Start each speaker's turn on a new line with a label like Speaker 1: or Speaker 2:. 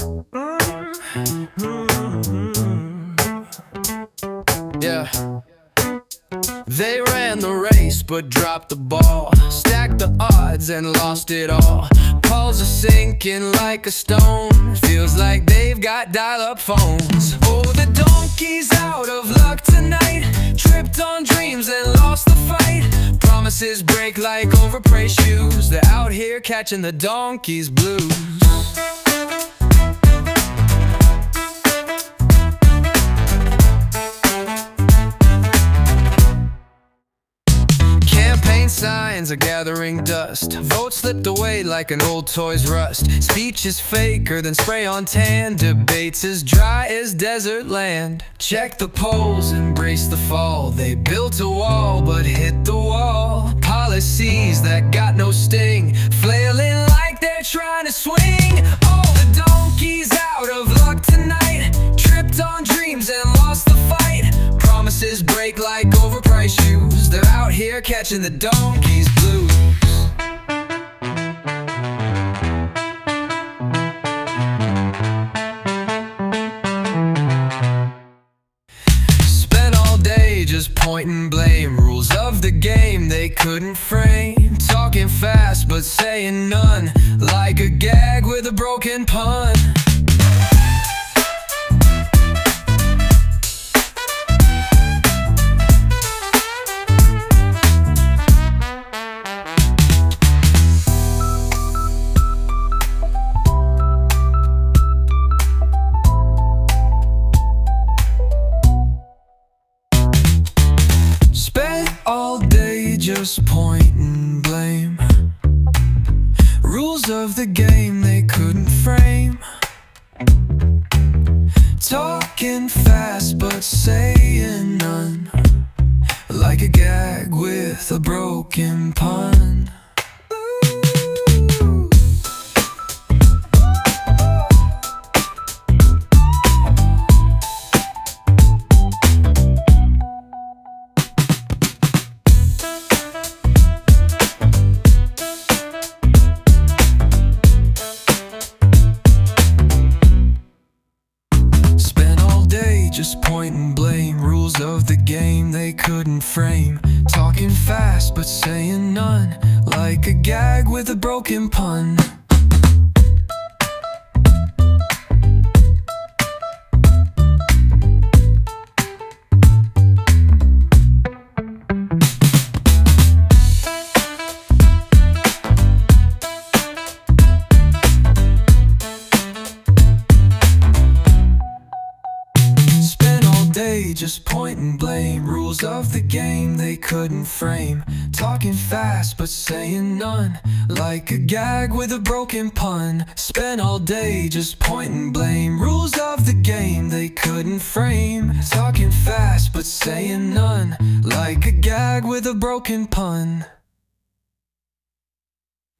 Speaker 1: Yeah. They ran the race but dropped the ball, stacked the odds and lost it all. Calls are sinking like a stone, feels like they've got dial-up phones. Oh, the donkey's out of luck tonight, tripped on dreams and lost the fight. Promises break like overpriced shoes, they're out here catching the donkey's blues. Signs are gathering dust, votes slipped away like an old toy's rust. Speech is faker than spray-on tan, debates as dry as desert land. Check the polls, embrace the fall, they built a wall but hit the wall. Policies that got no sting, flailing like they're trying to swing. Oh, the donkey's out of luck tonight, tripped on dreams and lost the fight. Promises break like overpriced shoes, they're out here catching the donkey's blues. Spent all day just pointing blame, rules of the game they couldn't frame. Talking fast but saying none, like a gag with a broken pun. All day just pointing blame, rules of the game they couldn't frame. Talking fast but saying none, like a gag with a broken pun. Just pointing blame, rules of the game they couldn't frame. Talking fast but saying none, like a gag with a broken pun. Just pointing blame, rules of the game they couldn't frame. Talking fast but saying none, like a gag with a broken pun. Spent all day just pointing blame, rules of the game they couldn't frame. Talking fast but saying none, like a gag with a broken pun.